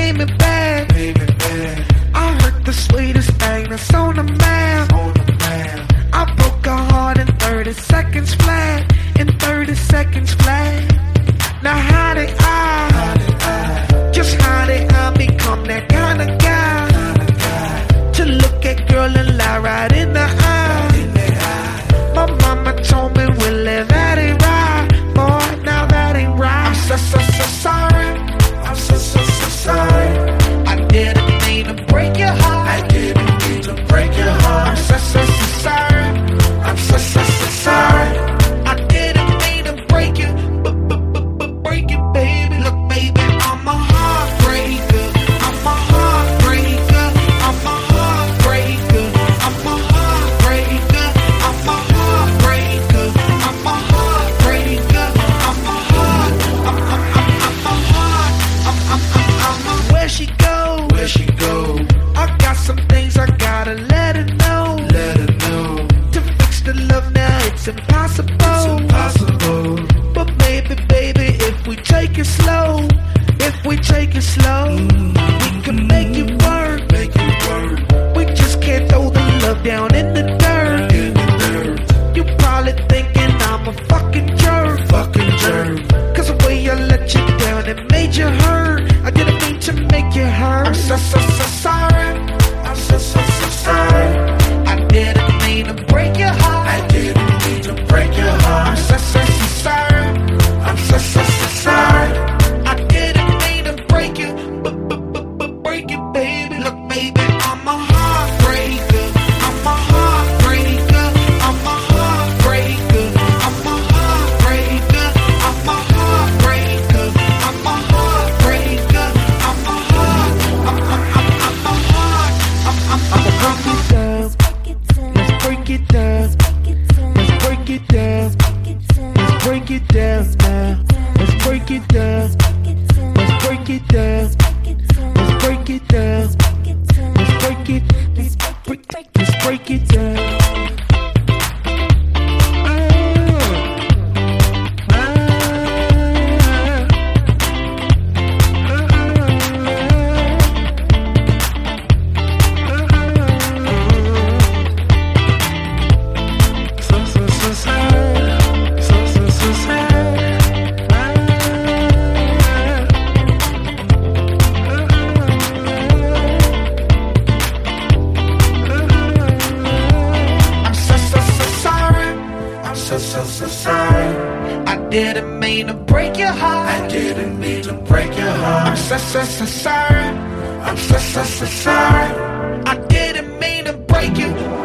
made me bad. I heard the sweetest thing that's on the map. I broke her heart in 30 seconds flat. In 30 seconds flat. Now how did I, just how did I become that kind of guy? To look at girl and lie right in the eye. My mama told me, Willie, that ain't right. Boy, now that ain't right. I'm so sorry. I'm so sorry. I didn't mean to break your heart. I didn't mean to break your heart. I'm so sorry. I'm so sorry. I didn't mean to break you, but break it, baby. Look, baby, I'm a heartbreaker. I'm a heartbreaker. I'm a heartbreaker. I'm a heartbreaker. I'm a heartbreaker. I'm a heartbreaker. I'm a heart. I'm a where she go? Where she go? I got some things I gotta let her know. Let her know. To fix the love now, it's impossible. It's impossible. But maybe, baby, if we take it slow, if we take it slow, we can make it work. Make it work. We just can't throw the love down in the dirt. In the dirt. You probably thinking I'm a fucking jerk. Fucking jerk. Cause the way I let you down, it made you hurt. I didn't mean to make you hurt. I'm so sorry. I'm so sorry. I didn't mean to break your heart. I didn't mean to break your heart. I'm so sorry. I'm so sorry. I didn't mean to break you, but break it, baby. Look, baby, I'm a heartbreaker. I'm a heartbreaker. I'm a heartbreaker. I'm a heartbreaker. I'm a heartbreaker. I'm a heartbreaker. I'm a heart. I'm a heart. I'm a break it down. Let's break it down. Let's break it down. Let's break it down now. Let's break it down. Let's break it down. Let's break it down. Let's break it. Let's break it down. So sorry. I didn't mean to break your heart. I didn't mean to break your heart. I'm so sorry. I'm so sorry. I didn't mean to break you.